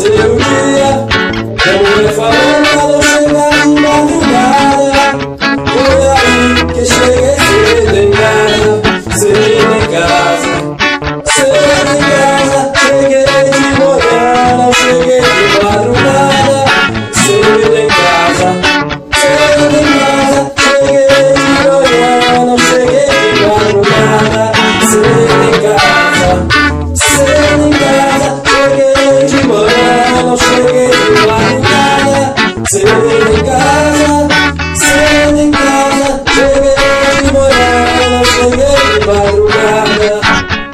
amanhecer o dia. Minha mulher falou pra não chegar de madrugada. Foi aí que cheguei cedo em casa, cedo em casa, cedo em casa. Cheguei de manhã, não cheguei de madrugada. Cedo em casa, cedo em casa. Cheguei de manhã, não cheguei de madrugada. Cedo em casa, cedo em casa. Cheguei de manhã, não cheguei de madrugada. Cedo em casa, cedo em casa. Cheguei de manhã, não cheguei de madrugada.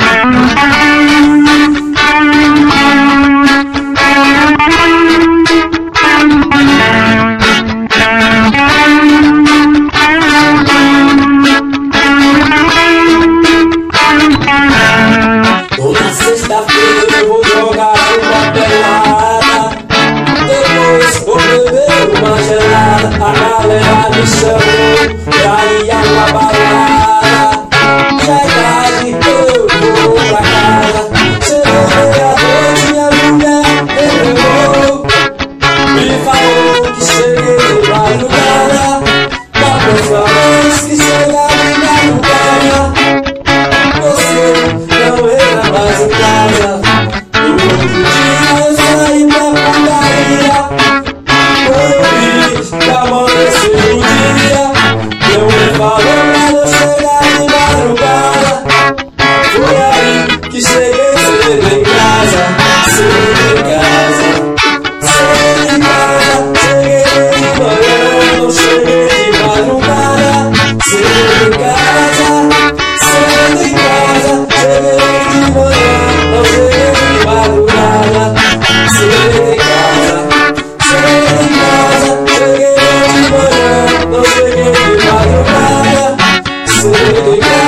Toda sexta-feira eu vou jogar uma pelada. Depois vou beber uma gelada. A galera me chamou pra ir a uma balada. Já é tarde, eu vou pra casa. Cheguei à noite, minha mulher demorou. Me falou que cheguei de madrugada. Da próxima vez que chegar de madrugada, você não entra mais em casa. No outro dia eu saí pra padaria. Quando eu vi que amanheceu o dia, minha mulher falou pra não chegar de madrugada. Foi aí que cheguei cedo em casa, cedo em casa, cedo em casa. Cheguei de manhã, não cheguei de madrugada. Cedo em casa, cedo em casa. Cheguei de manhã, não cheguei de madrugada. Cedo em casa, cedo em casa. Cheguei de manhã, não cheguei de madrugada. Cedo em casa.